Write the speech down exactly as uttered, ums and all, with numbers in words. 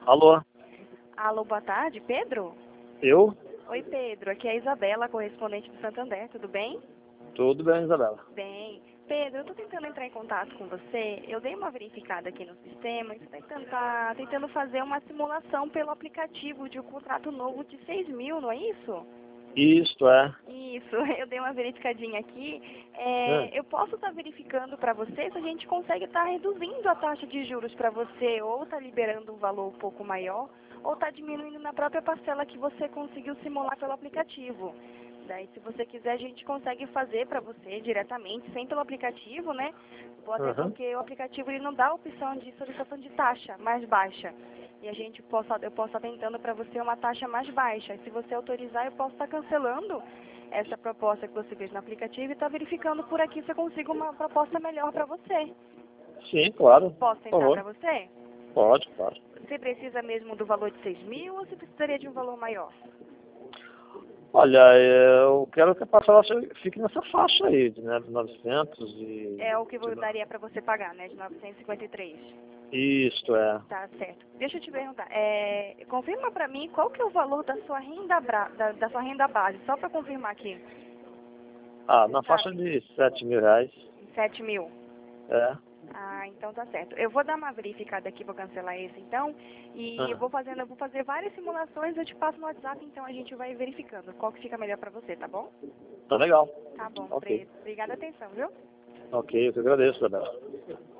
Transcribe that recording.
Alô? Alô, boa tarde, Pedro? Eu? Oi, Pedro, aqui é a Isabela, correspondente do Santander, tudo bem? Tudo bem, Isabela. Bem. Pedro, eu estou tentando entrar em contato com você, eu dei uma verificada aqui no sistema e você está tentando, tá tentando fazer uma simulação pelo aplicativo de um contrato novo de seis mil, não é isso? Isto é. Isso, eu dei uma verificadinha aqui. Hum. É, eu posso estar verificando para você se a gente consegue estar reduzindo a taxa de juros para você, ou está liberando um valor um pouco maior, ou está diminuindo na própria parcela que você conseguiu simular pelo aplicativo. Daí, se você quiser, a gente consegue fazer para você diretamente, sem pelo aplicativo, né? Até Uhum. porque o aplicativo ele não dá a opção de solicitação de taxa mais baixa. E a gente possa, eu posso estar tentando para você uma taxa mais baixa. E se você autorizar, eu posso estar cancelando essa proposta que você fez no aplicativo e estar verificando por aqui se eu consigo uma proposta melhor para você. Sim, claro. Posso Por tentar para favor. você? Pode, claro. Você precisa mesmo do valor de seis mil ou você precisaria de um valor maior? Olha, eu quero que a parcela fique nessa faixa aí, né, de novecentos e... É o que eu daria para você pagar, né? De novecentos e cinquenta e três. Isto é. Tá certo. Deixa eu te perguntar. É, confirma para mim qual que é o valor da sua renda, bra, da, da sua renda base, só para confirmar aqui. Ah, Você na faixa sabe? de sete mil reais. sete mil. É. Ah, então tá certo. Eu vou dar uma verificada aqui, vou cancelar esse então. E eu Ah, vou fazendo, eu vou fazer várias simulações, eu te passo no WhatsApp, então a gente vai verificando qual que fica melhor pra você, tá bom? tá legal. Tá bom, Ok. Preto. Obrigada a atenção, viu? Ok, eu que agradeço, Isabela.